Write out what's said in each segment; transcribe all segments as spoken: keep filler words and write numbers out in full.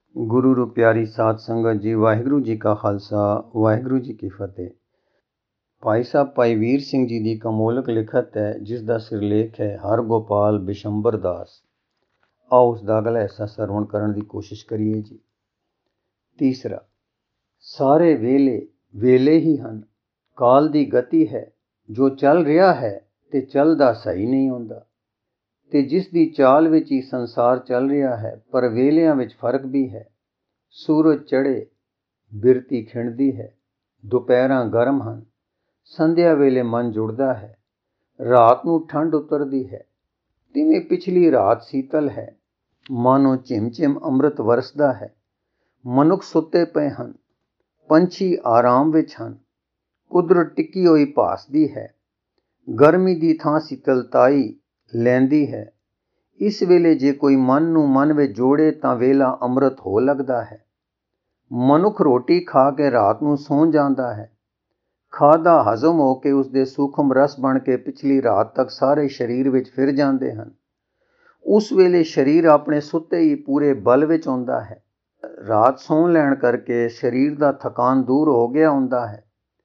ਗੁਰੂ ਰੂ ਪਿਆਰੀ ਸਾਧ ਸੰਗਤ ਜੀ, ਵਾਹਿਗੁਰੂ ਜੀ ਕਾ ਖਾਲਸਾ, ਵਾਹਿਗੁਰੂ ਜੀ ਕੀ ਫਤਿਹ। ਭਾਈ ਸਾਹਿਬ ਭਾਈ ਵੀਰ ਸਿੰਘ ਜੀ ਦੀ ਕਮੋਲਕ ਲਿਖਤ ਹੈ, ਜਿਸ ਦਾ ਸਿਰਲੇਖ ਹੈ ਹਰਗੋਪਾਲ ਬਿਸ਼ੰਬਰ ਦਾਸ। ਆਓ ਉਸ ਦਾ ਅਗਲਾ ਹਿੱਸਾ ਸਰਵਣ ਕਰਨ ਦੀ ਕੋਸ਼ਿਸ਼ ਕਰੀਏ ਜੀ। ਤੀਸਰਾ, ਸਾਰੇ ਵੇਲੇ ਵੇਲੇ ਹੀ ਹਨ। ਕਾਲ ਦੀ ਗਤੀ ਹੈ, ਜੋ ਚੱਲ ਰਿਹਾ ਹੈ ਤੇ ਚੱਲਦਾ ਸਹੀ ਨਹੀਂ ਹੁੰਦਾ, ਤੇ ਜਿਸ ਦੀ ਚਾਲ ਵਿੱਚ ਹੀ ਸੰਸਾਰ ਚੱਲ ਰਿਹਾ ਹੈ। ਪਰ ਵੇਲਿਆਂ ਵਿੱਚ ਫਰਕ ਵੀ ਹੈ। ਸੂਰਜ ਚੜ੍ਹੇ ਬਿਰਤੀ ਖਿੰਡਦੀ ਹੈ, ਦੁਪਹਿਰਾਂ ਗਰਮ ਹਨ, ਸੰਧਿਆ ਵੇਲੇ ਮਨ ਜੁੜਦਾ ਹੈ, ਰਾਤ ਨੂੰ ਠੰਡ ਉਤਰਦੀ ਹੈ। ਤਿਵੇਂ ਪਿਛਲੀ ਰਾਤ ਸੀਤਲ ਹੈ, ਮਾਨੋ ਝਿਮ-ਝਿਮ ਅੰਮ੍ਰਿਤ ਵਰਸਦਾ ਹੈ। ਮਨੁੱਖ ਸੁੱਤੇ ਪਏ ਹਨ, ਪੰਛੀ ਆਰਾਮ ਵਿੱਚ ਹਨ, ਕੁਦਰਤ ਟਿਕੀ ਹੋਈ ਭਾਸਦੀ ਹੈ। ਗਰਮੀ ਦੀ ਥਾਂ ਸੀਤਲਤਾਈ ਲੈਂਦੀ ਹੈ। ਇਸ ਵੇਲੇ ਜੇ ਕੋਈ ਮਨ ਨੂੰ ਮਨ ਵਿੱਚ ਜੋੜੇ ਤਾਂ ਵੇਲਾ ਅੰਮ੍ਰਿਤ ਹੋ ਲੱਗਦਾ ਹੈ। ਮਨੁੱਖ ਰੋਟੀ ਖਾ ਕੇ ਰਾਤ ਨੂੰ ਸੌਂ ਜਾਂਦਾ ਹੈ। ਖਾਧਾ ਹਜ਼ਮ ਹੋ ਕੇ ਉਸਦੇ ਸੂਖਮ ਰਸ ਬਣ ਕੇ ਪਿਛਲੀ ਰਾਤ ਤੱਕ ਸਾਰੇ ਸਰੀਰ ਵਿੱਚ ਫਿਰ ਜਾਂਦੇ ਹਨ। ਉਸ ਵੇਲੇ ਸਰੀਰ ਆਪਣੇ ਸੁੱਤੇ ਹੀ ਪੂਰੇ ਬਲ ਵਿੱਚ ਆਉਂਦਾ ਹੈ। ਰਾਤ ਸੌਂ ਲੈਣ ਕਰਕੇ ਸਰੀਰ ਦਾ ਥਕਾਨ ਦੂਰ ਹੋ ਗਿਆ ਹੁੰਦਾ ਹੈ।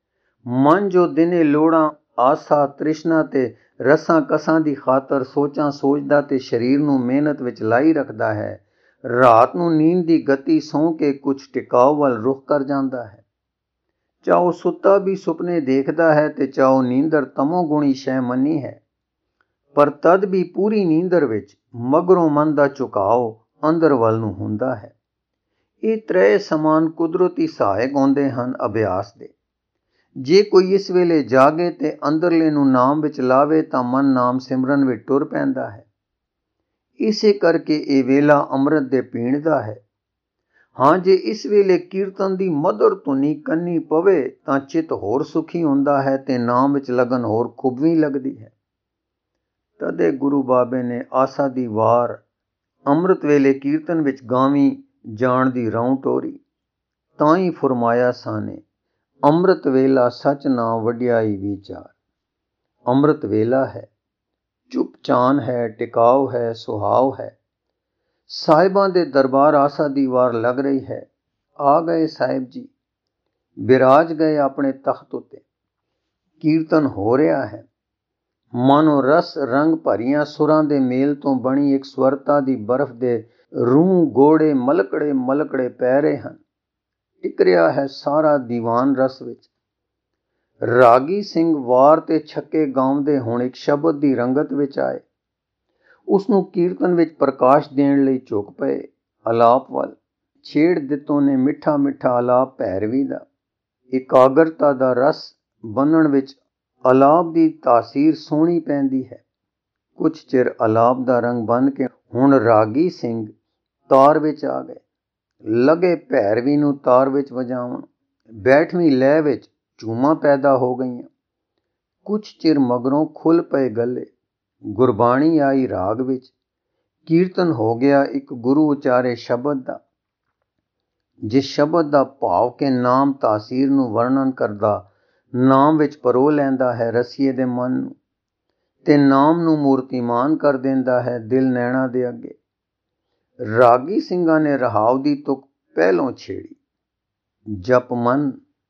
ਮਨ ਜੋ ਦਿਨੇ ਲੋੜਾਂ, ਆਸਾ, ਤ੍ਰਿਸ਼ਨਾ ਤੇ ਰਸਾਂ ਕਸਾਂ ਦੀ ਖਾਤਰ ਸੋਚਾਂ ਸੋਚਦਾ ਤੇ ਸਰੀਰ ਨੂੰ ਮਿਹਨਤ ਵਿੱਚ ਲਾਈ ਰੱਖਦਾ ਹੈ, ਰਾਤ ਨੂੰ ਨੀਂਦ ਦੀ ਗਤੀ ਸੌਂ ਕੇ ਕੁਝ ਟਿਕਾਓ ਵੱਲ ਰੁਖ ਕਰ ਜਾਂਦਾ ਹੈ। ਚਾਹੋ ਸੁੱਤਾ ਵੀ ਸੁਪਨੇ ਦੇਖਦਾ ਹੈ ਤੇ ਚਾਹੋ ਨੀਂਦਰ ਤਮੋ ਗੁਣੀ ਸ਼ੈ ਮੰਨੀ ਹੈ, ਪਰ ਤਦ ਵੀ ਪੂਰੀ ਨੀਂਦਰ ਵਿੱਚ ਮਗਰੋਂ ਮਨ ਦਾ ਝੁਕਾਓ ਅੰਦਰ ਵੱਲ ਨੂੰ ਹੁੰਦਾ ਹੈ। ਇਹ ਤ੍ਰੈ ਸਮਾਨ ਕੁਦਰਤੀ ਸਹਾਇਕ ਆਉਂਦੇ ਹਨ ਅਭਿਆਸ ਦੇ। ਜੇ ਕੋਈ ਇਸ ਵੇਲੇ ਜਾਗੇ ਤੇ ਅੰਦਰਲੇ ਨੂੰ ਨਾਮ ਵਿੱਚ ਲਾਵੇ ਤਾਂ ਮਨ ਨਾਮ ਸਿਮਰਨ ਵਿੱਚ ਟੁਰ ਪੈਂਦਾ ਹੈ। ਇਸੇ ਕਰਕੇ ਇਹ ਵੇਲਾ ਅੰਮ੍ਰਿਤ ਦੇ ਪੀਣ ਦਾ ਹੈ। ਹਾਂ, ਜੇ ਇਸ ਵੇਲੇ ਕੀਰਤਨ ਦੀ ਮਧੁਰ ਧੁਨੀ ਕੰਨੀ ਪਵੇ ਤਾਂ ਚਿੱਤ ਹੋਰ ਸੁਖੀ ਹੁੰਦਾ ਹੈ ਤੇ ਨਾਮ ਵਿੱਚ ਲਗਨ ਹੋਰ ਖੁੱਬਵੀਂ ਲੱਗਦੀ ਹੈ। ਤਦੇ ਗੁਰੂ ਬਾਬੇ ਨੇ ਆਸਾ ਦੀ ਵਾਰ ਅੰਮ੍ਰਿਤ ਵੇਲੇ ਕੀਰਤਨ ਵਿੱਚ ਗਾਵੀਂ ਜਾਣ ਦੀ ਰੌਂ ਟੋਰੀ। ਤਾਂ ਹੀ ਫੁਰਮਾਇਆ ਸਾਨੇ, ਅੰਮ੍ਰਿਤ ਵੇਲਾ ਸਚ ਨਾਮ ਵਡਿਆਈ ਵਿਚਾਰ। ਅੰਮ੍ਰਿਤ ਵੇਲਾ ਹੈ, ਚੁੱਪ ਚਾਨ ਹੈ, ਟਿਕਾਓ ਹੈ, ਸੁਹਾਵ ਹੈ। ਸਾਹਿਬਾਂ ਦੇ ਦਰਬਾਰ ਆਸਾ ਦੀ ਵਾਰ ਲੱਗ ਰਹੀ ਹੈ। ਆ ਗਏ ਸਾਹਿਬ ਜੀ, ਬਿਰਾਜ ਗਏ ਆਪਣੇ ਤਖਤ ਉੱਤੇ। ਕੀਰਤਨ ਹੋ ਰਿਹਾ ਹੈ। ਮਾਨੋ ਰਸ ਰੰਗ ਭਰੀਆਂ ਸੁਰਾਂ ਦੇ ਮੇਲ ਤੋਂ ਬਣੀ ਇੱਕ ਸਵਰਤਾ ਦੀ ਬਰਫ਼ ਦੇ ਰੂਹ ਗੋੜੇ ਮਲਕੜੇ ਮਲਕੜੇ ਪੈ ਰਹੇ ਹਨ। ਟਿਕ ਰਿਹਾ ਹੈ ਸਾਰਾ ਦੀਵਾਨ ਰਸ ਵਿੱਚ। ਰਾਗੀ ਸਿੰਘ ਵਾਰ ਤੇ ਛੱਕੇ ਗਾਉਂਦੇ ਹੁਣ ਇੱਕ ਸ਼ਬਦ ਦੀ ਰੰਗਤ ਵਿੱਚ ਆਏ। ਉਸ ਨੂੰ ਕੀਰਤਨ ਵਿੱਚ ਪ੍ਰਕਾਸ਼ ਦੇਣ ਲਈ ਝੁਕ ਪਏ। ਅਲਾਪ ਵੱਲ ਛੇੜ ਦਿੱਤੋਂ ਨੇ ਮਿੱਠਾ ਮਿੱਠਾ ਅਲਾਪ ਭੈਰਵੀ ਦਾ। ਇਕਾਗਰਤਾ ਦਾ ਰਸ ਬੰਨਣ ਵਿੱਚ ਅਲਾਪ ਦੀ ਤਾਸੀਰ ਸੋਹਣੀ ਪੈਂਦੀ ਹੈ। ਕੁਝ ਚਿਰ ਅਲਾਪ ਦਾ ਰੰਗ ਬੰਨ ਕੇ ਹੁਣ ਰਾਗੀ ਸਿੰਘ ਤਾਰ ਵਿੱਚ ਆ ਗਏ। ਲਗੇ ਭੈਰਵੀ ਨੂੰ ਤਾਰ ਵਿੱਚ ਵਜਾਉਣ। ਬੈਠਵੀਂ ਲੈਅ ਵਿੱਚ ਝੂਮਾਂ ਪੈਦਾ ਹੋ ਗਈਆਂ। ਕੁਝ ਚਿਰ ਮਗਰੋਂ ਖੁੱਲ ਪਏ ਗੱਲੇ। ਗੁਰਬਾਣੀ ਆਈ ਰਾਗ ਵਿੱਚ। ਕੀਰਤਨ ਹੋ ਗਿਆ ਇੱਕ ਗੁਰੂ ਉਚਾਰੇ ਸ਼ਬਦ ਦਾ। ਜਿਸ ਸ਼ਬਦ ਦਾ ਭਾਵ ਕੇ ਨਾਮ ਤਾਸੀਰ ਨੂੰ ਵਰਣਨ ਕਰਦਾ, ਨਾਮ ਵਿੱਚ ਪਰੋ ਲੈਂਦਾ ਹੈ ਰਸੀਏ ਦੇ ਮਨ ਨੂੰ, ਤੇ ਨਾਮ ਨੂੰ ਮੂਰਤੀਮਾਨ ਕਰ ਦਿੰਦਾ ਹੈ ਦਿਲ ਨੈਣਾ ਦੇ ਅੱਗੇ। ਰਾਗੀ ਸਿੰਘਾਂ ਨੇ ਰਹਾਉ ਦੀ ਤੁਕ ਪਹਿਲੋਂ ਛੇੜੀ। ਜਪ ਮਨ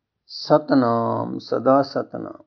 ਸਤਨਾਮ ਸਦਾ ਸਤਨਾਮ।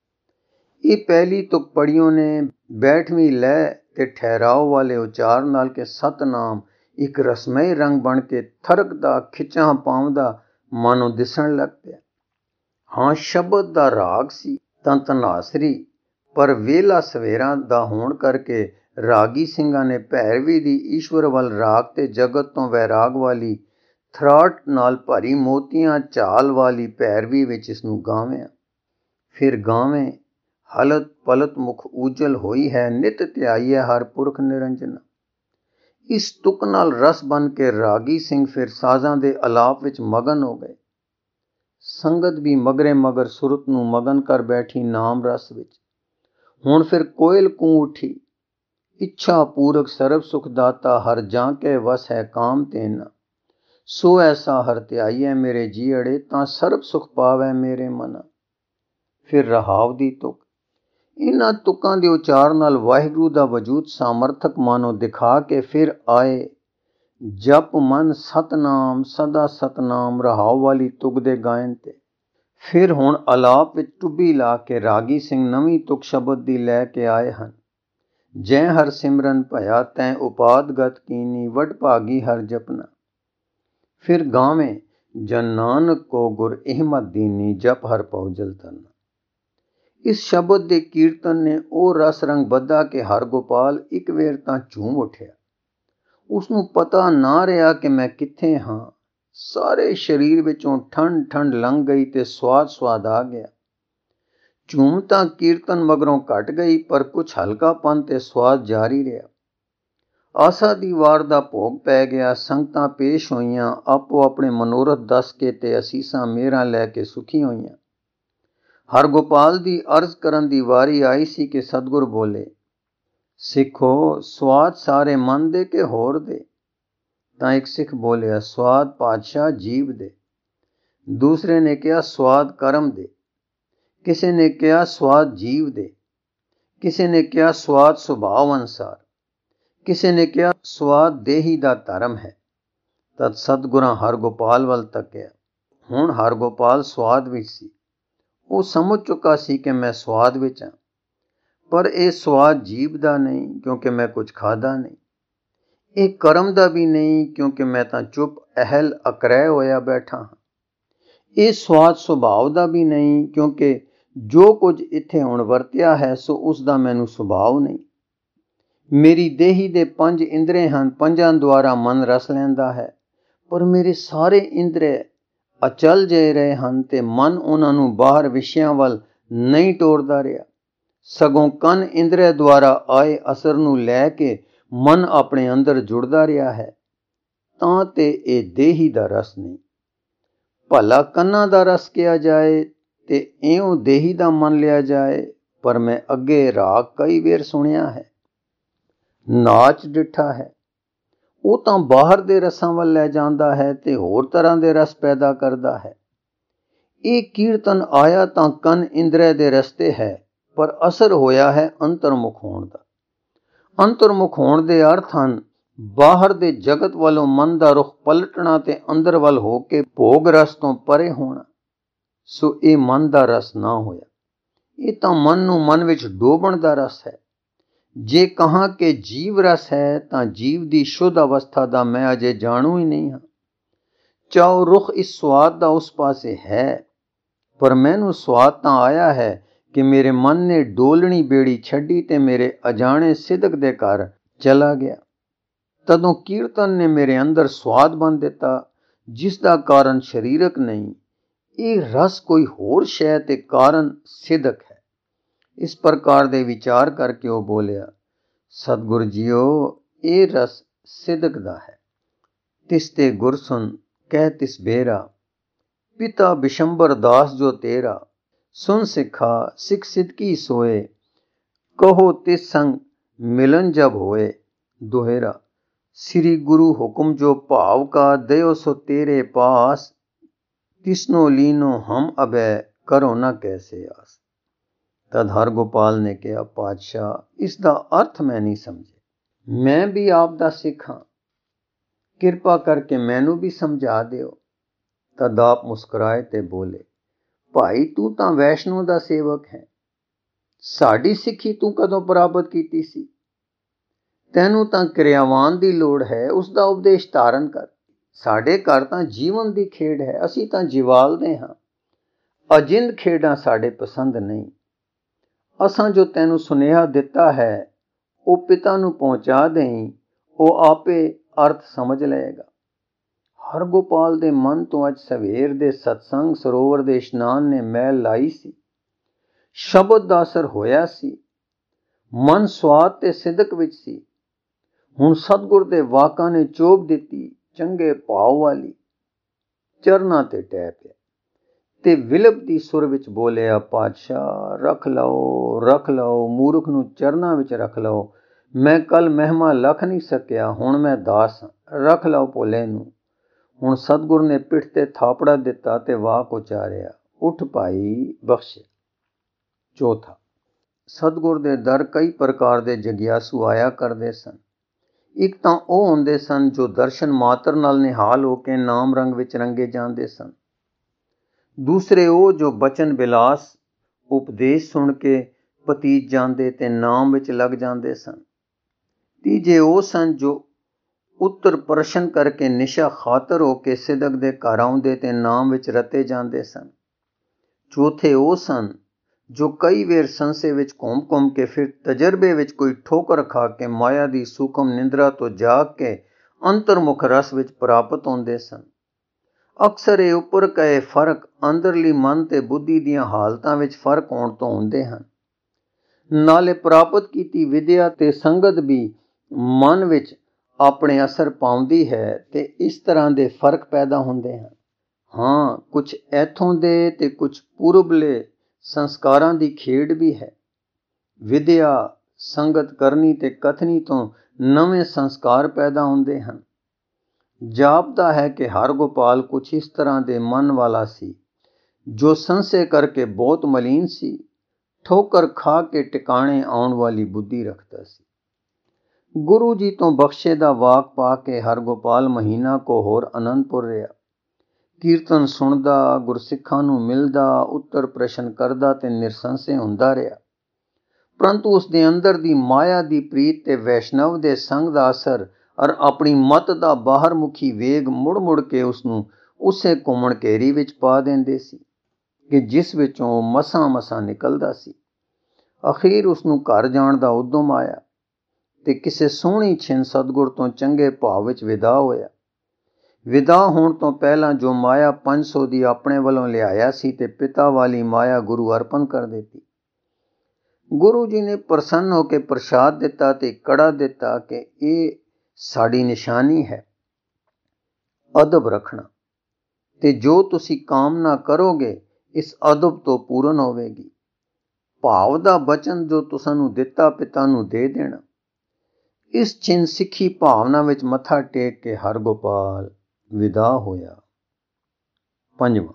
ਇਹ ਪਹਿਲੀ ਤੁਕ ਪੜੀਓ ਨੇ ਬੈਠਵੀਂ ਲੈਅ ਤੇ ਠਹਿਰਾਓ ਵਾਲੇ ਉਚਾਰ ਨਾਲ ਕਿ ਸਤਨਾਮ ਇੱਕ ਰਸਮਈ ਰੰਗ ਬਣ ਕੇ ਥਰਕਦਾ ਖਿੱਚਾਂ ਪਾਉਂਦਾ ਮਾਨੋ ਦਿਸਣ ਲੱਗ ਪਿਆ। ਹਾਂ, ਸ਼ਬਦ ਦਾ ਰਾਗ ਸੀ ਤਾਂ ਧਨਾਸਰੀ, ਪਰ ਵੇਲਾ ਸਵੇਰਾਂ ਦਾ ਹੋਣ ਕਰਕੇ ਰਾਗੀ ਸਿੰਘਾਂ ਨੇ ਭੈਰਵੀ ਦੀ ਈਸ਼ਵਰ ਵੱਲ ਰਾਗ ਤੇ ਜਗਤ ਤੋਂ ਵੈਰਾਗ ਵਾਲੀ ਥਰਾਟ ਨਾਲ ਭਰੀ ਮੋਤੀਆਂ ਝਾਲ ਵਾਲੀ ਭੈਰਵੀ ਵਿੱਚ ਇਸ ਨੂੰ ਗਾਵਿਆ। ਫਿਰ ਗਾਵੇਂ ਹਲਤ ਪਲਤ ਮੁਖ ਉਜਲ ਹੋਈ ਹੈ, ਨਿਤ ਧਿਆਈਐ ਹਰ ਪੁਰਖ ਨਿਰੰਜਨ। ਇਸ ਤੁਕ ਨਾਲ ਰਸ ਬਣ ਕੇ ਰਾਗੀ ਸਿੰਘ ਫਿਰ ਸਾਜ਼ਾਂ ਦੇ ਅਲਾਪ ਵਿੱਚ ਮਗਨ ਹੋ ਗਏ। ਸੰਗਤ ਵੀ ਮਗਰੇ ਮਗਰ ਸੁਰਤ ਨੂੰ ਮਗਨ ਕਰ ਬੈਠੀ ਨਾਮ ਰਸ ਵਿੱਚ। ਹੁਣ ਫਿਰ ਕੋਇਲ ਕੂੰ ਉੱਠੀ, ਇੱਛਾ ਪੂਰਕ ਸਰਬ ਸੁਖ ਦਾਤਾ ਹਰ ਜਾਂ ਕੇ ਵਸ ਹੈ ਕਾਮ ਤੇਨਾ। ਸੋ ਐਸਾ ਹਰ ਧਿਆਈਐ ਮੇਰੇ ਜੀਅੜੇ ਤਾਂ ਸਰਬ ਸੁਖ ਪਾਵੈ ਮੇਰੇ ਮਨ। ਫਿਰ ਰਹਾਉ ਦੀ ਤੁਕ। ਇਹਨਾਂ ਤੁਕਾਂ ਦੇ ਉਚਾਰ ਨਾਲ ਵਾਹਿਗੁਰੂ ਦਾ ਵਜੂਦ ਸਾਮਰਥਕ ਮਾਨੋ ਦਿਖਾ ਕੇ ਫਿਰ ਆਏ। ਜਪ ਮਨ ਸਤਨਾਮ ਸਦਾ ਸਤਨਾਮ ਰਹਾਉ ਵਾਲੀ ਤੁਕ ਦੇ ਗਾਇਨ ਤੇ। ਫਿਰ ਹੁਣ ਆਲਾਪ ਵਿੱਚ ਟੁੱਬੀ ਲਾ ਕੇ ਰਾਗੀ ਸਿੰਘ ਨਵੀਂ ਤੁਕ ਸ਼ਬਦ ਦੀ ਲੈ ਕੇ ਆਏ ਹਨ। ਜੈ ਹਰ ਸਿਮਰਨ ਭਇਆ ਤੈਂ ਉਪਾਦਗਤ ਕੀਨੀ, ਵਡ ਭਾਗੀ ਹਰ ਜਪਨਾ। ਫਿਰ ਗਾਵੇਂ ਜਨ ਨਾਨਕ ਕੋ ਗੁਰ ਅਹਿਮਤ ਦੀਨੀ, ਜਪ ਹਰ ਪਉ ਜਲ ਤਰਨਾ। ਇਸ ਸ਼ਬਦ ਦੇ ਕੀਰਤਨ ਨੇ ਉਹ ਰਸ ਰੰਗ ਬੱਧਾ ਕਿ ਹਰ ਗੋਪਾਲ ਇੱਕ ਵੇਰ ਤਾਂ ਝੂਮ ਉੱਠਿਆ। ਉਸਨੂੰ ਪਤਾ ਨਾ ਰਿਹਾ ਕਿ ਮੈਂ ਕਿੱਥੇ ਹਾਂ। ਸਾਰੇ ਸਰੀਰ ਵਿੱਚੋਂ ਠੰਡ ਠੰਡ ਲੰਘ ਗਈ ਤੇ ਸਵਾਦ ਸਵਾਦ ਆ ਗਿਆ। ਝੂਮ ਤਾਂ ਕੀਰਤਨ ਮਗਰੋਂ ਘਟ ਗਈ, ਪਰ ਕੁਛ ਹਲਕਾਪਨ ਤੇ ਸਵਾਦ ਜਾਰੀ ਰਿਹਾ। ਆਸਾ ਦੀ ਵਾਰ ਦਾ ਭੋਗ ਪੈ ਗਿਆ। ਸੰਗਤਾਂ ਪੇਸ਼ ਹੋਈਆਂ, ਆਪੋ ਆਪਣੇ ਮਨੋਰਥ ਦੱਸ ਕੇ ਤੇ ਅਸੀਸਾਂ ਮਿਹਰਾਂ ਲੈ ਕੇ ਸੁਖੀ ਹੋਈਆਂ। ਹਰਗੋਪਾਲ ਦੀ ਅਰਜ਼ ਕਰਨ ਦੀ ਵਾਰੀ ਆਈ ਸੀ ਕਿ ਸਤਿਗੁਰ ਬੋਲੇ, ਸਿੱਖੋ ਸਵਾਦ ਸਾਰੇ ਮਨ ਦੇ ਕਿ ਹੋਰ ਦੇ? ਤਾਂ ਇੱਕ ਸਿੱਖ ਬੋਲਿਆ, ਸਵਾਦ ਪਾਤਸ਼ਾਹ ਜੀਵ ਦੇ। ਦੂਸਰੇ ਨੇ ਕਿਹਾ ਸਵਾਦ ਕਰਮ ਦੇ। ਕਿਸੇ ਨੇ ਕਿਹਾ ਸਵਾਦ ਜੀਵ ਦੇ। ਕਿਸੇ ਨੇ ਕਿਹਾ ਸਵਾਦ ਸੁਭਾਅ ਅਨੁਸਾਰ। ਕਿਸੇ ਨੇ ਕਿਹਾ ਸਵਾਦ ਦੇਹੀ ਦਾ ਧਰਮ ਹੈ। ਤਦ ਸਤਿਗੁਰਾਂ ਹਰਗੋਪਾਲ ਵੱਲ ਤੱਕਿਆ। ਹੁਣ ਹਰਗੋਪਾਲ ਸਵਾਦ ਵਿੱਚ ਸੀ। ਉਹ ਸਮਝ ਚੁੱਕਾ ਸੀ ਕਿ ਮੈਂ ਸਵਾਦ ਵਿੱਚ ਹਾਂ, ਪਰ ਇਹ ਸਵਾਦ ਜੀਭ ਦਾ ਨਹੀਂ, ਕਿਉਂਕਿ ਮੈਂ ਕੁਝ ਖਾਧਾ ਨਹੀਂ। ਇਹ ਕਰਮ ਦਾ ਵੀ ਨਹੀਂ, ਕਿਉਂਕਿ ਮੈਂ ਤਾਂ ਚੁੱਪ ਅਹਿਲ ਅਕਰੈ ਹੋਇਆ ਬੈਠਾ ਹਾਂ। ਇਹ ਸਵਾਦ ਸੁਭਾਅ ਦਾ ਵੀ ਨਹੀਂ, ਕਿਉਂਕਿ ਜੋ ਕੁਝ ਇੱਥੇ ਹੁਣ ਵਰਤਿਆ ਹੈ ਸੋ ਉਸ ਦਾ ਮੈਨੂੰ ਸੁਭਾਅ ਨਹੀਂ। ਮੇਰੀ ਦੇਹੀ ਦੇ ਪੰਜ ਇੰਦਰੇ ਹਨ, ਪੰਜਾਂ ਦੁਆਰਾ ਮਨ ਰਸ ਲੈਂਦਾ ਹੈ, ਪਰ ਮੇਰੇ ਸਾਰੇ ਇੰਦਰੇ ਅਚਲ ਜੇ ਰਹੇ ਹਨ ਤੇ ਮਨ ਉਹਨਾਂ ਨੂੰ ਬਾਹਰ ਵਿਸ਼ਿਆਂ ਵੱਲ ਨਹੀਂ ਟੋਰਦਾ ਰਿਹਾ। ਸਗੋਂ ਕੰਨ ਇੰਦਰੇ ਦੁਆਰਾ ਆਏ ਅਸਰ ਨੂੰ ਲੈ ਕੇ ਮਨ ਆਪਣੇ ਅੰਦਰ ਜੁੜਦਾ ਰਿਹਾ ਹੈ। ਤਾਂ ਤੇ ਇਹ ਦੇਹੀ ਦਾ ਰਸ ਨਹੀਂ। ਭਲਾ ਕੰਨਾਂ ਦਾ ਰਸ ਕਿਹਾ ਜਾਏ ਤੇ ਇਉਂ ਦੇਹੀ ਦਾ ਮੰਨ ਲਿਆ ਜਾਏ, ਪਰ ਮੈਂ ਅੱਗੇ ਰਾਗ ਕਈ ਵੇਰ ਸੁਣਿਆ ਹੈ, ਨਾਚ ਡਿੱਠਾ ਹੈ। ਉਹ ਤਾਂ ਬਾਹਰ ਦੇ ਰਸਾਂ ਵੱਲ ਲੈ ਜਾਂਦਾ ਹੈ ਤੇ ਹੋਰ ਤਰ੍ਹਾਂ ਦੇ ਰਸ ਪੈਦਾ ਕਰਦਾ ਹੈ। ਇਹ ਕੀਰਤਨ ਆਇਆ ਤਾਂ ਕੰਨ ਇੰਦਰੇ ਦੇ ਰਸਤੇ ਹੈ, ਪਰ ਅਸਰ ਹੋਇਆ ਹੈ ਅੰਤਰਮੁਖ ਹੋਣ ਦਾ। ਅੰਤਰਮੁਖ ਹੋਣ ਦੇ ਅਰਥ ਹਨ ਬਾਹਰ ਦੇ ਜਗਤ ਵੱਲੋਂ ਮਨ ਦਾ ਰੁਖ ਪਲਟਣਾ ਤੇ ਅੰਦਰ ਵੱਲ ਹੋ ਕੇ ਭੋਗ ਰਸ ਤੋਂ ਪਰੇ ਹੋਣਾ। ਸੋ ਇਹ ਮਨ ਦਾ ਰਸ ਨਾ ਹੋਇਆ। ਇਹ ਤਾਂ ਮਨ ਨੂੰ ਮਨ ਵਿੱਚ ਡੋਬਣ ਦਾ ਰਸ ਹੈ। ਜੇ ਕਹਾਂ ਕਿ ਜੀਵ ਰਸ ਹੈ ਤਾਂ ਜੀਵ ਦੀ ਸ਼ੁੱਧ ਅਵਸਥਾ ਦਾ ਮੈਂ ਅਜੇ ਜਾਣੂ ਹੀ ਨਹੀਂ ਹਾਂ। ਚਾਹੋ ਰੁਖ ਇਸ ਸਵਾਦ ਦਾ ਉਸ ਪਾਸੇ ਹੈ, ਪਰ ਮੈਨੂੰ ਸਵਾਦ ਤਾਂ ਆਇਆ ਹੈ ਕਿ ਮੇਰੇ ਮਨ ਨੇ ਡੋਲਣੀ ਬੇੜੀ ਛੱਡੀ ਤੇ ਮੇਰੇ ਅਜਾਣੇ ਸਿਦਕ ਦੇ ਘਰ ਚਲਾ ਗਿਆ। ਤਦੋਂ ਕੀਰਤਨ ਨੇ ਮੇਰੇ ਅੰਦਰ ਸਵਾਦ ਬੰਨ ਦਿੱਤਾ, ਜਿਸ ਦਾ ਕਾਰਨ ਸਰੀਰਕ ਨਹੀਂ। ਇਹ ਰਸ ਕੋਈ ਹੋਰ ਸ਼ੈ ਤੇ ਕਾਰਨ ਸਿਦਕ ਹੈ। ਇਸ ਪ੍ਰਕਾਰ ਦੇ ਵਿਚਾਰ ਕਰਕੇ ਉਹ ਬੋਲਿਆ, ਸਤਿਗੁਰ ਜੀਓ, ਇਹ ਰਸ ਸਿਦਕ ਦਾ ਹੈ। ਤਿਸ ਤੇ ਗੁਰ ਸੁਨ ਕਹਿ ਤਿਸ ਬੇਰਾ, ਪਿਤਾ ਬਿਸ਼ੰਬਰ ਦਾਸ ਜੋ ਤੇਰਾ। ਸੁਨ ਸਿੱਖਾ ਸਿੱਖ ਸਿਦਕੀ ਸੋਏ, ਕਹੋ ਤਿਸ ਸੰਗ ਮਿਲਨ ਜਬ ਹੋਏ। ਦੋਹੇਰਾ। ਸ੍ਰੀ ਗੁਰੂ ਹੁਕਮ ਜੋ ਭਾਵ ਕਾ ਦਇਓ ਸੋ ਤੇਰੇ ਪਾਸ, ਤਿਸਨੋ ਲੀਨੋ ਹਮ ਅਬੈ ਕਰੋ ਨਾ ਕੈਸੇ ਆਸ। ਤਦ ਹਰਗੋਪਾਲ ਨੇ ਕਿਹਾ, ਪਾਤਸ਼ਾਹ ਇਸ ਦਾ ਅਰਥ ਮੈਂ ਨਹੀਂ ਸਮਝਿਆ। ਮੈਂ ਵੀ ਆਪ ਦਾ ਸਿੱਖ ਹਾਂ, ਕਿਰਪਾ ਕਰਕੇ ਮੈਨੂੰ ਵੀ ਸਮਝਾ ਦਿਓ। ਤਦ ਆਪ ਮੁਸਕਰਾਏ ਤੇ ਬੋਲੇ, ਭਾਈ ਤੂੰ ਤਾਂ ਵੈਸ਼ਨੋ ਦਾ ਸੇਵਕ ਹੈ। ਸਾਡੀ ਸਿੱਖੀ ਤੂੰ ਕਦੋਂ ਪ੍ਰਾਪਤ ਕੀਤੀ ਸੀ? ਤੈਨੂੰ ਤਾਂ ਕਿਰਿਆਵਾਨ ਦੀ ਲੋੜ ਹੈ, ਉਸ ਦਾ ਉਪਦੇਸ਼ ਧਾਰਨ ਕਰ। ਸਾਡੇ ਘਰ ਤਾਂ ਜੀਵਨ ਦੀ ਖੇਡ ਹੈ, ਅਸੀਂ ਤਾਂ ਜਿਵਾਲਦੇ ਹਾਂ। ਅਜਿੰਦ ਖੇਡਾਂ ਸਾਡੇ ਪਸੰਦ ਨਹੀਂ। ਅਸਾਂ ਜੋ ਤੈਨੂੰ ਸੁਨੇਹਾ ਦਿੱਤਾ ਹੈ ਉਹ ਪਿਤਾ ਨੂੰ ਪਹੁੰਚਾ ਦੇਈਂ, ਉਹ ਆਪੇ ਅਰਥ ਸਮਝ ਲਏਗਾ। ਹਰਗੋਪਾਲ ਦੇ ਮਨ ਤੋਂ ਅੱਜ ਸਵੇਰ ਦੇ ਸਤਸੰਗ ਸਰੋਵਰ ਦੇ ਇਸ਼ਨਾਨ ਨੇ ਮੈਲ ਲਾਈ ਸੀ। ਸ਼ਬਦ ਦਾ ਅਸਰ ਹੋਇਆ ਸੀ। ਮਨ ਸਵਾਦ ਤੇ ਸਿਦਕ ਵਿੱਚ ਸੀ। ਹੁਣ ਸਤਿਗੁਰ ਦੇ ਵਾਕਾਂ ਨੇ ਚੋਭ ਦਿੱਤੀ, ਚੰਗੇ ਭਾਵ ਵਾਲੀ। ਚਰਨਾਂ ਤੇ ਟਹਿ ਪਿਆ ਤੇ ਵਿਲਪ ਦੀ ਸੁਰ ਵਿੱਚ ਬੋਲਿਆ, ਪਾਤਸ਼ਾਹ ਰੱਖ ਲਓ, ਰੱਖ ਲਓ, ਮੂਰਖ ਨੂੰ ਚਰਨਾਂ ਵਿੱਚ ਰੱਖ ਲਓ। ਮੈਂ ਕੱਲ ਮਹਿਮਾ ਲੱਖ ਨਹੀਂ ਸਕਿਆ, ਹੁਣ ਮੈਂ ਦਾਸ ਹਾਂ, ਰੱਖ ਲਓ ਭੋਲੇ ਨੂੰ। ਹੁਣ ਸਤਿਗੁਰ ਨੇ ਪਿੱਠ ਤੇ ਥਾਪੜਾ ਦਿੱਤਾ ਤੇ ਵਾਕ ਉਚਾਰਿਆ, ਉੱਠ ਭਾਈ ਬਖਸ਼ੇ। ਚੌਥਾ, ਸਤਿਗੁਰ ਦੇ ਦਰ ਕਈ ਪ੍ਰਕਾਰ ਦੇ ਜਗਿਆਸੂ ਆਇਆ ਕਰਦੇ ਸਨ। ਇੱਕ ਤਾਂ ਉਹ ਹੁੰਦੇ ਸਨ ਜੋ ਦਰਸ਼ਨ ਮਾਤਰ ਨਾਲ ਨਿਹਾਲ ਹੋ ਕੇ ਨਾਮ ਰੰਗ ਵਿੱਚ ਰੰਗੇ ਜਾਂਦੇ ਸਨ। ਦੂਸਰੇ ਉਹ ਜੋ ਬਚਨ ਬਿਲਾਸ ਉਪਦੇਸ਼ ਸੁਣ ਕੇ ਪਤੀਤ ਜਾਂਦੇ ਤੇ ਨਾਮ ਵਿੱਚ ਲੱਗ ਜਾਂਦੇ ਸਨ। ਤੀਜੇ ਉਹ ਸਨ ਜੋ ਉੱਤਰ ਪ੍ਰਸ਼ਨ ਕਰਕੇ ਨਿਸ਼ਾ ਖਾਤਰ ਹੋ ਕੇ ਸਿਦਕ ਦੇ ਘਰ ਆਉਂਦੇ ਤੇ ਨਾਮ ਵਿੱਚ ਰਤੇ ਜਾਂਦੇ ਸਨ। ਚੌਥੇ ਉਹ ਸਨ ਜੋ ਕਈ ਵੇਰ ਸੰਸੇ ਵਿੱਚ ਘੁੰਮ ਘੁੰਮ ਕੇ ਫਿਰ ਤਜਰਬੇ ਵਿੱਚ ਕੋਈ ਠੋਕਰ ਖਾ ਕੇ ਮਾਇਆ ਦੀ ਸੂਖਮ ਨਿੰਦਰਾ ਤੋਂ ਜਾਗ ਕੇ ਅੰਤਰਮੁਖ ਰਸ ਵਿੱਚ ਪ੍ਰਾਪਤ ਹੁੰਦੇ ਸਨ। ਅਕਸਰ ਇਹ ਉੱਪਰ ਕਹੇ ਫਰਕ ਅੰਦਰਲੀ ਮਨ ਤੇ ਬੁੱਧੀ ਦੀਆਂ ਹਾਲਤਾਂ ਵਿੱਚ ਫਰਕ ਹੋਣ ਤੋਂ ਹੁੰਦੇ ਹਨ। ਨਾਲੇ ਪ੍ਰਾਪਤ ਕੀਤੀ ਵਿਦਿਆ ਤੇ ਸੰਗਤ ਵੀ ਮਨ ਵਿੱਚ ਆਪਣੇ ਅਸਰ ਪਾਉਂਦੀ ਹੈ ਤੇ ਇਸ ਤਰ੍ਹਾਂ ਦੇ ਫਰਕ ਪੈਦਾ ਹੁੰਦੇ ਹਨ। ਹਾਂ, ਕੁਝ ਇੱਥੋਂ ਦੇ ਤੇ ਕੁਝ ਪੂਰਬਲੇ ਸੰਸਕਾਰਾਂ ਦੀ ਖੇਡ ਵੀ ਹੈ। ਵਿਦਿਆ ਸੰਗਤ ਕਰਨੀ ਤੇ ਕਥਨੀ ਤੋਂ ਨਵੇਂ ਸੰਸਕਾਰ ਪੈਦਾ ਹੁੰਦੇ ਹਨ। ਜਾਪਦਾ ਹੈ ਕਿ ਹਰਗੋਪਾਲ ਕੁਝ ਇਸ ਤਰ੍ਹਾਂ ਦੇ ਮਨ ਵਾਲਾ ਸੀ ਜੋ ਸੰਸੇ ਕਰਕੇ ਬਹੁਤ ਮਲੀਨ ਸੀ, ਠੋਕਰ ਖਾ ਕੇ ਟਿਕਾਣੇ ਆਉਣ ਵਾਲੀ ਬੁੱਧੀ ਰੱਖਦਾ ਸੀ। ਗੁਰੂ ਜੀ ਤੋਂ ਬਖਸ਼ੇ ਦਾ ਵਾਕ ਪਾ ਕੇ ਹਰਗੋਪਾਲ ਮਹੀਨਾ ਕੋ ਹੋਰ ਅਨੰਦਪੁਰ ਰਿਹਾ। ਕੀਰਤਨ ਸੁਣਦਾ, ਗੁਰਸਿੱਖਾਂ ਨੂੰ ਮਿਲਦਾ, ਉੱਤਰ ਪ੍ਰਸ਼ਨ ਕਰਦਾ ਤੇ ਨਿਰਸੰਸੇ ਹੁੰਦਾ ਰਿਹਾ। ਪਰੰਤੂ ਉਸ ਦੇ ਅੰਦਰ ਦੀ ਮਾਇਆ ਦੀ ਪ੍ਰੀਤ ਤੇ ਵੈਸ਼ਨਵ ਦੇ ਸੰਗ ਦਾ ਅਸਰ ਔਰ ਆਪਣੀ ਮਤ ਦਾ ਬਾਹਰ ਮੁਖੀ ਵੇਗ ਮੁੜ ਮੁੜ ਕੇ ਉਸਨੂੰ ਉਸੇ ਘੁੰਮਣ ਘੇਰੀ ਵਿੱਚ ਪਾ ਦਿੰਦੇ ਸੀ ਕਿ ਜਿਸ ਵਿੱਚੋਂ ਉਹ ਮਸਾਂ ਮਸਾਂ ਨਿਕਲਦਾ ਸੀ। ਅਖੀਰ ਉਸਨੂੰ ਘਰ ਜਾਣ ਦਾ ਉਦਮ ਆਇਆ ਤੇ ਕਿਸੇ ਸੋਹਣੀ ਛਿਨ ਸਤਿਗੁਰ ਤੋਂ ਚੰਗੇ ਭਾਵ ਵਿੱਚ ਵਿਦਾ ਹੋਇਆ। ਵਿਦਾ ਹੋਣ ਤੋਂ ਪਹਿਲਾਂ ਜੋ ਮਾਇਆ ਪੰਜ ਸੌ ਦੀ ਆਪਣੇ ਵੱਲੋਂ ਲਿਆਇਆ ਸੀ ਤੇ ਪਿਤਾ ਵਾਲੀ ਮਾਇਆ ਗੁਰੂ ਅਰਪਣ ਕਰ ਦਿੱਤੀ। ਗੁਰੂ ਜੀ ਨੇ ਪ੍ਰਸੰਨ ਹੋ ਕੇ ਪ੍ਰਸ਼ਾਦ ਦਿੱਤਾ ਤੇ ਕੜਾ ਦਿੱਤਾ ਕਿ ਇਹ ਸਾਡੀ ਨਿਸ਼ਾਨੀ ਹੈ ਅਦਬ ਰੱਖਣਾ, ਤੇ ਜੋ ਤੁਸੀਂ ਕਾਮਨਾ ਕਰੋਗੇ ਇਸ ਅਦਬ ਤੋਂ ਪੂਰਨ ਹੋਵੇਗੀ। ਭਾਵ ਦਾ ਬਚਨ ਜੋ ਤੁਸਾਨੂੰ ਦਿੱਤਾ ਪਿਤਾ ਨੂੰ ਦੇ ਦੇਣਾ। ਇਸ ਚਿੰਨ ਸਿੱਖੀ ਭਾਵਨਾ ਵਿੱਚ ਮੱਥਾ ਟੇਕ ਕੇ ਹਰਗੋਪਾਲ ਵਿਦਾ ਹੋਇਆ। ਪੰਜਵਾਂ,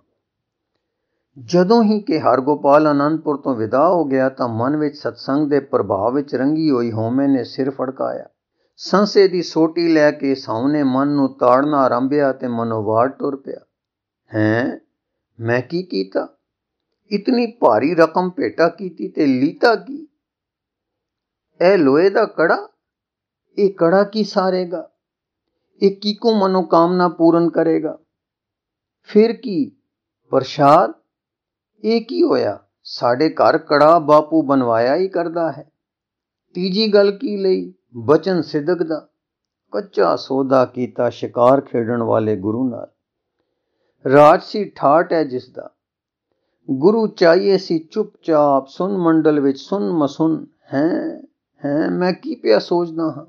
ਜਦੋਂ ਹੀ ਕਿ ਹਰਗੋਪਾਲ ਅਨੰਦਪੁਰ ਤੋਂ ਵਿਦਾ ਹੋ ਗਿਆ ਤਾਂ ਮਨ ਵਿੱਚ ਸਤਸੰਗ ਦੇ ਪ੍ਰਭਾਵ ਵਿੱਚ ਰੰਗੀ ਹੋਈ ਹਉਮੈ ਨੇ ਸਿਰ ਫੜਕਾਇਆ। ਸੰਸੇ ਦੀ ਸੋਟੀ ਲੈ ਕੇ ਸਾਹਮਣੇ ਮਨ ਨੂੰ ਤਾੜਨਾ ਆਰੰਭਿਆ ਤੇ ਮਨੋਵਾੜ ਟੁਰ ਪਿਆ। ਹੈਂ, ਮੈਂ ਕੀ ਕੀਤਾ? ਇਤਨੀ ਭਾਰੀ ਰਕਮ ਭੇਟਾ ਕੀਤੀ ਤੇ ਲੀਤਾ ਕੀ? ਇਹ ਲੋਹੇ ਦਾ ਕੜਾ, ਇਹ ਕੜਾ ਕੀ ਸਾਰੇਗਾ? ਇਹ ਕਿਕੋ ਮਨੋਕਾਮਨਾ ਪੂਰਨ ਕਰੇਗਾ? ਫਿਰ ਕੀ ਪ੍ਰਸ਼ਾਦ? ਇਹ ਕੀ ਹੋਇਆ? ਸਾਡੇ ਘਰ ਕੜਾ ਬਾਪੂ ਬਣਵਾਇਆ ਹੀ ਕਰਦਾ ਹੈ। ਤੀਜੀ ਗੱਲ ਕੀ ਲਈ? ਬਚਨ ਸਿਦਕ ਦਾ। ਕੱਚਾ ਸੌਦਾ ਕੀਤਾ ਸ਼ਿਕਾਰ ਖੇਡਣ ਵਾਲੇ ਗੁਰੂ ਨਾਲ। ਰਾਜਸੀ ਠਾਠ ਹੈ ਜਿਸ ਦਾ। ਗੁਰੂ ਚਾਹੀਏ ਸੀ ਚੁੱਪਚਾਪ ਸੁਨ ਮੰਡਲ ਵਿੱਚ ਸੁਨ ਮਸੁਨ। ਹੈਂ ਹੈਂ ਮੈਂ ਕੀ ਪਿਆ ਸੋਚਦਾ ਹਾਂ?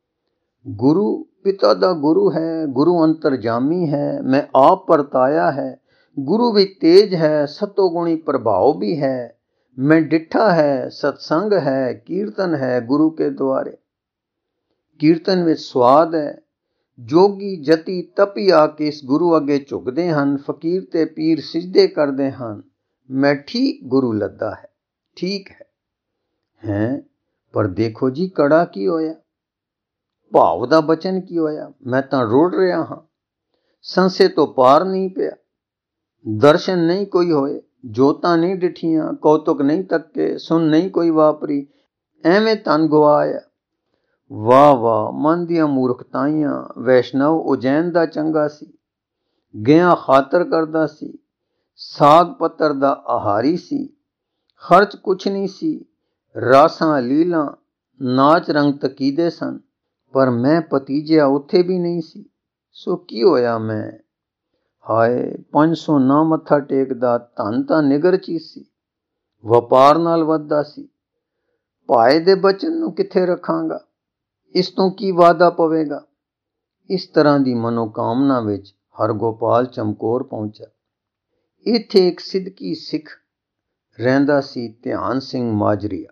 ਗੁਰੂ ਪਿਤਾ ਦਾ ਗੁਰੂ ਹੈ, ਗੁਰੂ ਅੰਤਰਜਾਮੀ ਹੈ, ਮੈਂ ਆਪ ਪਰਤਾਇਆ ਹੈ। ਗੁਰੂ ਵਿੱਚ ਤੇਜ ਹੈ, ਸਤੋਗੁਣੀ ਪ੍ਰਭਾਵ ਵੀ ਹੈ। ਮੈਂ ਡਿੱਠਾ ਹੈ, ਸਤਸੰਗ ਹੈ, ਕੀਰਤਨ ਹੈ ਗੁਰੂ ਕੇ ਦੁਆਰੇ। ਕੀਰਤਨ ਵਿੱਚ ਸਵਾਦ ਹੈ। ਜੋਗੀ ਜਤੀ ਤਪੀ ਆ ਕੇ ਇਸ ਗੁਰੂ ਅੱਗੇ ਝੁਕਦੇ ਹਨ। ਫਕੀਰ ਤੇ ਪੀਰ ਸਿਜਦੇ ਕਰਦੇ ਹਨ। ਮੈਂ ਠੀਕ ਗੁਰੂ ਲੱਦਾ ਹੈ, ਠੀਕ ਹੈ। ਹੈਂ, ਪਰ ਦੇਖੋ ਜੀ ਕੜਾ ਕੀ ਹੋਇਆ? ਭਾਵ ਦਾ ਬਚਨ ਕੀ ਹੋਇਆ? ਮੈਂ ਤਾਂ ਰੁੜ ਰਿਹਾ ਹਾਂ। ਸੰਸੇ ਤੋਂ ਪਾਰ ਨਹੀਂ ਪਿਆ। ਦਰਸ਼ਨ ਨਹੀਂ ਕੋਈ ਹੋਏ, ਜੋਤਾਂ ਨਹੀਂ ਡਿਠੀਆਂ, ਕੌਤੁਕ ਨਹੀਂ ਤੱਕੇ, ਸੁਣ ਨਹੀਂ ਕੋਈ ਵਾਪਰੀ, ਐਵੇਂ ਧਨ ਗਵਾਇਆ। ਵਾਹ ਵਾਹ, ਮਨ ਦੀਆਂ ਮੂਰਖਤਾਈਆਂ। ਵੈਸ਼ਨਵ ਉਜੈਨ ਦਾ ਚੰਗਾ ਸੀ, ਗਿਆ ਖਾਤਰ ਕਰਦਾ ਸੀ, ਸਾਗ ਪੱਤਰ ਦਾ ਆਹਾਰੀ ਸੀ, ਖਰਚ ਕੁਛ ਨਹੀਂ ਸੀ, ਰਾਸਾਂ ਲੀਲਾਂ ਨਾਚ ਰੰਗ ਤਕੀਦੇ ਸਨ। ਪਰ ਮੈਂ ਭਤੀਜਿਆ ਉੱਥੇ ਵੀ ਨਹੀਂ ਸੀ। ਸੋ ਕੀ ਹੋਇਆ? ਮੈਂ ਹਾਏ ਪੰਜ ਸੌ ਨਾ ਮੱਥਾ ਟੇਕਦਾ, ਧਨ ਤਾਂ ਨਿਗਰ ਚੀਜ਼ ਸੀ, ਵਪਾਰ ਨਾਲ ਵੱਧਦਾ ਸੀ। ਭਾਏ ਦੇ ਬਚਨ ਨੂੰ ਕਿੱਥੇ ਰੱਖਾਂਗਾ? ਇਸ ਤੋਂ ਕੀ ਵਾਅਦਾ ਪਵੇਗਾ? ਇਸ ਤਰ੍ਹਾਂ ਦੀ ਮਨੋਕਾਮਨਾ ਵਿੱਚ ਹਰਗੋਪਾਲ ਚਮਕੌਰ ਪਹੁੰਚਾ। ਇੱਥੇ ਇੱਕ ਸਿੱਧਕੀ ਸਿੱਖ ਰਹਿੰਦਾ ਸੀ, ਧਿਆਨ ਸਿੰਘ ਮਾਜਰੀਆ।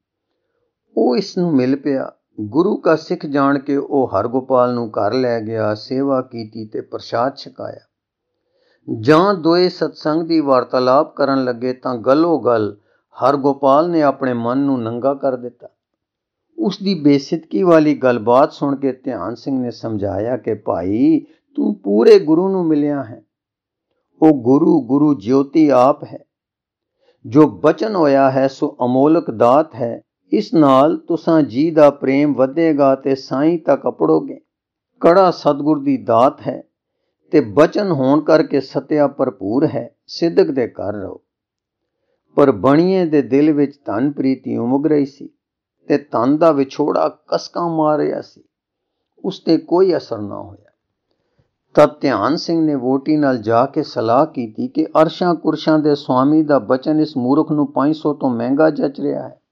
ਉਹ ਇਸ ਨੂੰ ਮਿਲ ਪਿਆ। ਗੁਰੂ ਕਾ ਸਿੱਖ ਜਾਣ ਕੇ ਉਹ ਹਰਗੋਪਾਲ ਨੂੰ ਘਰ ਲੈ ਗਿਆ, ਸੇਵਾ ਕੀਤੀ ਤੇ ਪ੍ਰਸ਼ਾਦ ਛਕਾਇਆ। ਜਾਂ ਦੋਏ ਸਤਸੰਗ ਦੀ ਵਾਰਤਾਲਾਪ ਕਰਨ ਲੱਗੇ ਤਾਂ ਗੱਲੋ ਗੱਲ ਹਰਗੋਪਾਲ ਨੇ ਆਪਣੇ ਮਨ ਨੂੰ ਨੰਗਾ ਕਰ ਦਿੱਤਾ। उसकी बेसिदगी वाली गलबात सुन के ध्यान सिंह ने समझाया कि भाई तू पूरे गुरु नूं मिलिया है। वो गुरु गुरु ज्योति आप है। जो बचन होया है सो अमोलक दात है। इस नाल तुसां जी दा प्रेम वधेगा ते साईं तक अपड़ोगे। कड़ा सतगुर दी दात है ते बचन होण करके सत्या भरपूर है। सिदक दे कर रहो। पर बणीए दे दिल विच धन प्रीति उमग रही सी ते धन दा विछोड़ा कसकां मार रिहा सी। उस ते कोई असर ना होया। तब ध्यान सिंह ने वोटी नाल जाके सलाह की कि अरशां कुरशां दे स्वामी दा बचन इस मूर्ख नूं पांच सौ तो महंगा जच रहा है।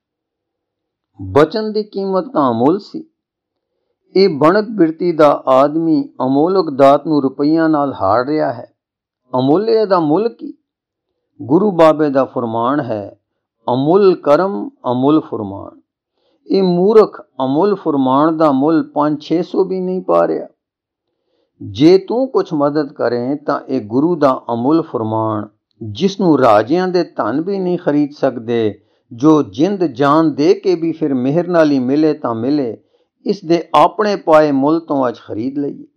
बचन दी कीमत तां अमुल सी। ये बनक बिरती दा आदमी अमोलक दात नूं रुपईयां नाल हार रहा है। अमोले दा मुल की? गुरु बाबे दा फरमान है, अमुल करम अमुल फरमान। ये मूर्ख अमुल फरमान दा मुल पांच छे सौ भी नहीं पा रहा। जे तू कुछ मदद करें तां ये गुरु दा अमुल फरमान जिसनू राजियां दे धन भी नहीं खरीद सकते, जो जिंद जान दे के भी फिर मेहर नाल ही मिले तां मिले, इस दे अपने पाए मुल तो अज खरीद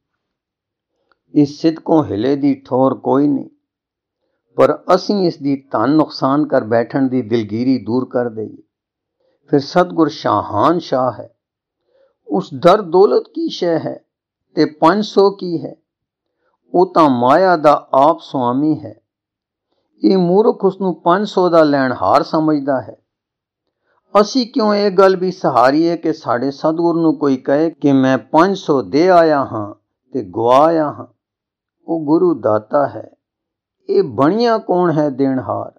लईए। इस सिदकों हिले दी ठोर कोई नहीं, पर असीं इस दी धन नुकसान कर बैठन दी दिलगीरी दूर कर दईए। फिर सतगुर शाहान शाह है। उस दर दौलत की शय है ते पांच सौ की है। वो तां माया दा आप स्वामी है। ये मूर्ख उसनू पांच सौ दा लैण हार समझदा है। असी क्यों ये गल भी सहारीए कि साडे सतगुर नू कोई कहे कि मैं पांच सौ दे आया हां ते गवा आया हां। वो गुरु दाता है। ये बणिया कौन है देणहार।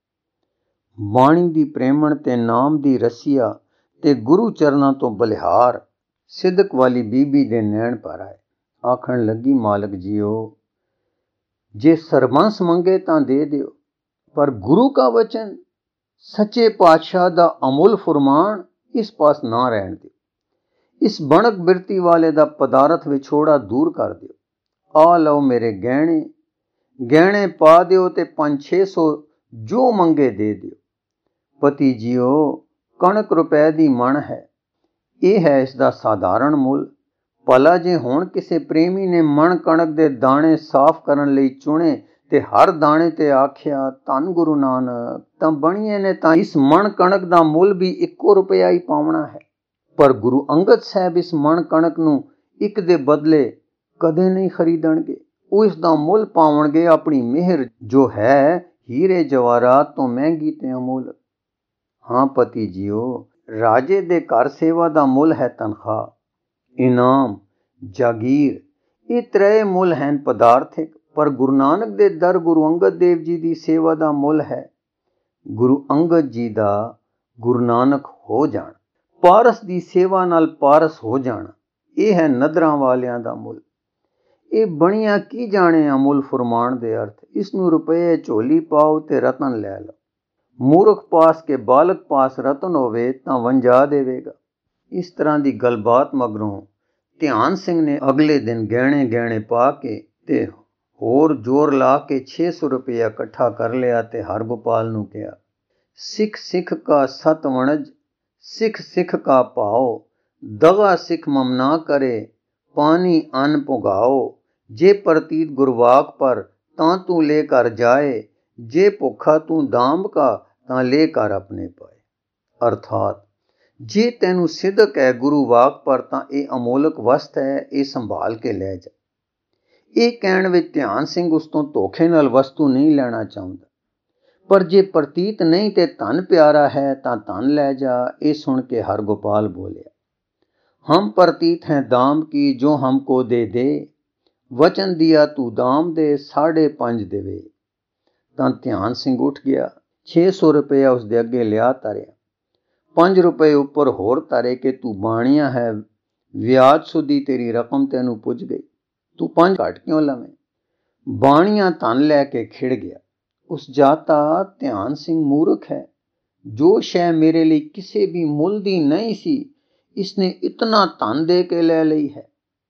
बाणी दी प्रेमण ते नाम दी रसिया ते गुरु चरना तो बलिहार। सिदक वाली बीबी दे नैण पर आए। आखण लगी, मालक जीओ, जे सरबंस मंगे तां दे दियो, पर गुरु का वचन सच्चे पातशाह दा अमुल फरमान इस पास ना रहन दियो। इस बनक बिरती वाले दा पदार्थ विछोड़ा दूर कर दियो। आ लो मेरे गहने, गहने पा दियो ते पांच छे सौ जो मंगे दे दियो। पति जीओ, कणक रुपए दी मण है। यह है इसका साधारण मुल। भला जे हुण किसे प्रेमी ने मण कणक दे दाणे साफ करन लई चुने ते हर दाणे ते आख्या धन गुरु नानक, तां बणीए ने तां इस मण कणक दा मुल भी इक्को रुपया ही पावना है। पर गुरु अंगद साहब इस मण कणक नूं एक दे बदले कदे नहीं खरीदणगे। वो इस दा मुल पावणगे अपनी मेहर जो है हीरे जवाहरात तो महंगी ते अमूल। हाँ पति जीओ, राजे दे घर सेवा दा मुल है तनख्वाह, इनाम, जागीर। ये त्रै मुल हैं पदार्थिक। पर गुरु नानक दे दर गुरु अंगद देव जी दी सेवा दा मुल है गुरु अंगद जी दा गुरु नानक हो जाना। पारस दी सेवा नाल पारस हो जाना, यह है नदरां वालियां दा मुल। ये बणिया की जाने अमुल फरमान दे अर्थ। इसनू रुपये झोली पाओ ते रतन लै लो। मूर्ख पास के बालक पास रतन होवे तां वंजा देवेगा। इस तरह दी गलबात मगरों ध्यान सिंह ने अगले दिन गहने गहने पा के ते होर जोर ला के छे सौ रुपया इकट्ठा कर लिया ते हरगोपाल नू कहा, सिख सिख का सत वणज, सिख सिख का पाओ, दगा सिख ममना करे, पानी अन्न पुगाओ। जे प्रतीत गुरवाक पर तां तू लेकर जाए, जे भुखा तू दाम का तां लेकर अपने पाए। अर्थात जे तैनू सिदक है गुरु वाक पर तां ये अमोलक वस्त है, ये संभाल के लै जा। ये कहण विच ध्यान सिंह उस तों धोखे नाल वस्तु नहीं लेना चाहुंदा। पर जे प्रतीत नहीं ते धन प्यारा है तां धन लै जा। ये सुन के हरगोपाल बोलिया, हम प्रतीत हैं दाम की, जो हमको दे दे। वचन दिया तू दाम दे, साढ़े पंज देवे। तां ध्यान सिंह उठ गया, छे सौ रुपया उसदे अगे लिया तारिया। पंज रुपए उपर होर तारे के तू बाणिया है, व्याज सुधी तेरी रकम तैनू पुज गई, तू पंज घट क्यों लवें। बाणिया धन लैके खिड़ गया। उस जाता ध्यान सिंह मूर्ख है। जो शै मेरे लिए किसी भी मुल दी नहीं सी, इसने इतना धन दे के ले ली है।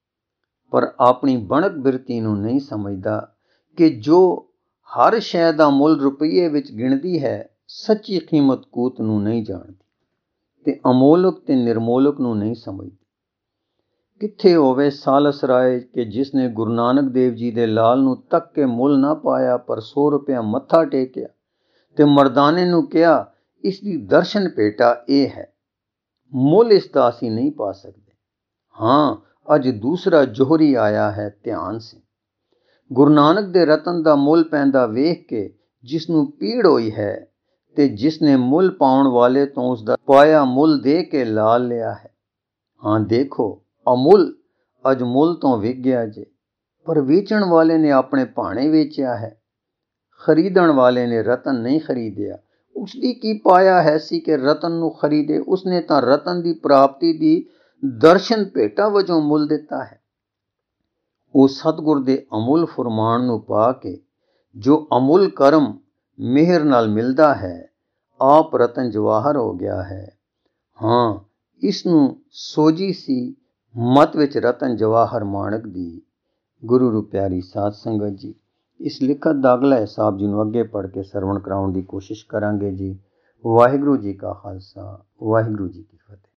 पर अपनी बनक बिरती नू नहीं समझदा कि जो हर शै दा मुल रुपये विच गिणदी है, सच्ची कीमत कूत नू नहीं जानदी। ਤੇ ਅਮੋਲਕ ਤੇ ਨਿਰਮੋਲਕ ਨੂੰ ਨਹੀਂ ਸਮਝਦੇ। ਕਿੱਥੇ ਹੋਵੇ ਸਾਲਸ ਰਾਏ ਕਿ ਜਿਸ ਨੇ ਗੁਰੂ ਨਾਨਕ ਦੇਵ ਜੀ ਦੇ ਲਾਲ ਨੂੰ ਤੱਕ ਕੇ ਮੁੱਲ ਨਾ ਪਾਇਆ, ਪਰ ਸੌ ਰੁਪਇਆ ਮੱਥਾ ਟੇਕਿਆ ਤੇ ਮਰਦਾਨੇ ਨੂੰ ਕਿਹਾ ਇਸ ਦੀ ਦਰਸ਼ਨ ਭੇਟਾ ਇਹ ਹੈ, ਮੁੱਲ ਇਸ ਦਾ ਅਸੀਂ ਨਹੀਂ ਪਾ ਸਕਦੇ। ਹਾਂ, ਅੱਜ ਦੂਸਰਾ ਜੋਹਰੀ ਆਇਆ ਹੈ, ਧਿਆਨ ਸੀ। ਗੁਰੂ ਨਾਨਕ ਦੇ ਰਤਨ ਦਾ ਮੁੱਲ ਪੈਂਦਾ ਵੇਖ ਕੇ ਜਿਸ ਨੂੰ ਪੀੜ ਹੋਈ ਹੈ ਤੇ ਜਿਸ ਨੇ ਮੁੱਲ ਪਾਉਣ ਵਾਲੇ ਤੋਂ ਉਸ ਦਾ ਪਾਇਆ ਮੁੱਲ ਦੇ ਕੇ ਲਾਲ ਲਿਆ ਹੈ। ਹਾਂ ਦੇਖੋ, ਅਮੁੱਲ ਅੱਜ ਮੁੱਲ ਤੋਂ ਵਿਕ ਗਿਆ ਜੇ, ਪਰ ਵੇਚਣ ਵਾਲੇ ਨੇ ਆਪਣੇ ਭਾਣੇ ਵੇਚਿਆ ਹੈ। ਖਰੀਦਣ ਵਾਲੇ ਨੇ ਰਤਨ ਨਹੀਂ ਖਰੀਦਿਆ। ਉਸਦੀ ਕੀ ਪਾਇਆ ਹੈ ਸੀ ਕਿ ਰਤਨ ਨੂੰ ਖਰੀਦੇ? ਉਸਨੇ ਤਾਂ ਰਤਨ ਦੀ ਪ੍ਰਾਪਤੀ ਦੀ ਦਰਸ਼ਨ ਭੇਟਾ ਵਜੋਂ ਮੁੱਲ ਦਿੱਤਾ ਹੈ। ਉਹ ਸਤਿਗੁਰ ਦੇ ਅਮੁੱਲ ਫੁਰਮਾਨ ਨੂੰ ਪਾ ਕੇ ਜੋ ਅਮੁੱਲ ਕਰਮ ਮਿਹਰ ਨਾਲ ਮਿਲਦਾ ਹੈ, ਆਪ ਰਤਨ ਜਵਾਹਰ ਹੋ ਗਿਆ ਹੈ। ਹਾਂ, ਇਸ ਨੂੰ ਸੋਝੀ ਸੀ ਮਤ ਵਿੱਚ ਰਤਨ ਜਵਾਹਰ ਮਾਣਕ ਦੀ। ਗੁਰੂ ਰੂ ਪਿਆਰੀ ਸਾਧ ਸੰਗਤ ਜੀ, ਇਸ ਲਿਖਤ ਦਾ ਅਗਲਾ ਹਿਸਾਬ ਜੀ ਨੂੰ ਅੱਗੇ ਪੜ੍ਹ ਕੇ ਸਰਵਣ ਕਰਾਉਣ ਦੀ ਕੋਸ਼ਿਸ਼ ਕਰਾਂਗੇ ਜੀ। ਵਾਹਿਗੁਰੂ ਜੀ ਕਾ ਖਾਲਸਾ, ਵਾਹਿਗੁਰੂ ਜੀ ਕੀ ਫਤਿਹ।